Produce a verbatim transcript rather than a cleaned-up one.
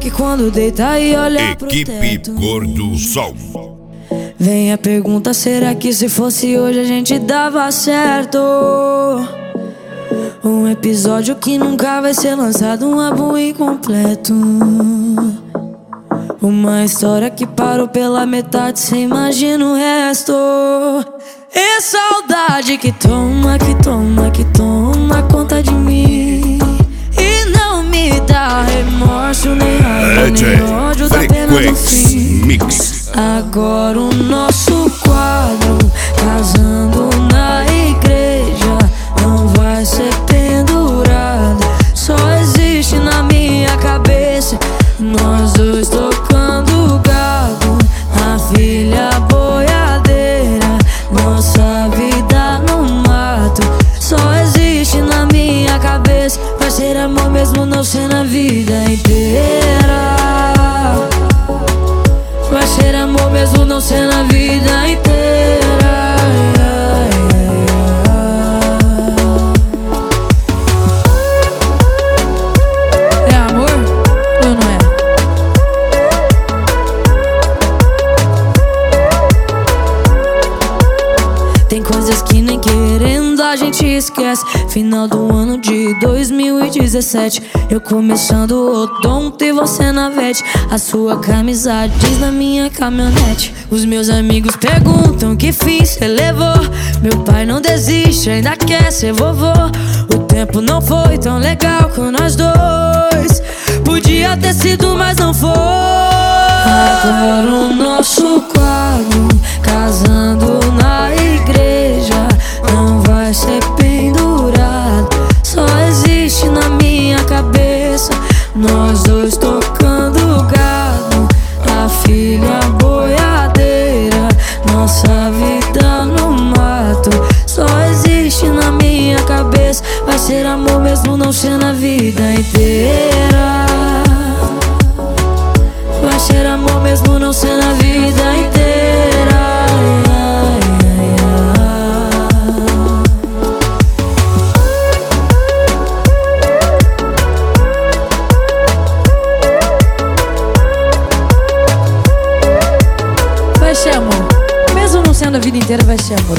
que quando deita e olha pro teto. Equipe Cor do Sol. Vem a pergunta, será que se fosse hoje a gente dava certo? Um episódio que nunca vai ser lançado, um álbum incompleto. Uma história que parou pela metade, cê imagina o resto. E saudade que toma, que toma, que toma conta de mim. E não me dá remorso, nem raiva, nem ódio, dá pena no fim. Mix. Agora o nosso quadro, casando na igreja, não vai ser pendurado. Só existe na minha cabeça, nós dois tocando gado, a filha boiadeira, nossa vida no mato. Só existe na minha cabeça, vai ser amor mesmo não ser na vida inteira. Vai ser amor mesmo não ser na vida inteira. É amor ou não é? Tem coisas que nem querendo a gente esquece. Final do ano de dois mil e dezessete, eu começando o odonto e você na vete. A sua camisa diz na minha caminhonete. Os meus amigos perguntam que fim cê levou. Meu pai não desiste, ainda quer ser vovô. O tempo não foi tão legal com nós dois. Podia ter sido, mas não foi. Agora o nosso quadro, casando na igreja, não vai ser pendurado. Só existe na minha cabeça, nós dois tocando gado, a filha boiadeira, nossa vida no mato. Só existe na minha cabeça, vai ser amor mesmo não ser na vida inteira. Vai ser amor mesmo não ser na vida inteira. Vai ser amor, mesmo não sendo a vida inteira, vai ser amor.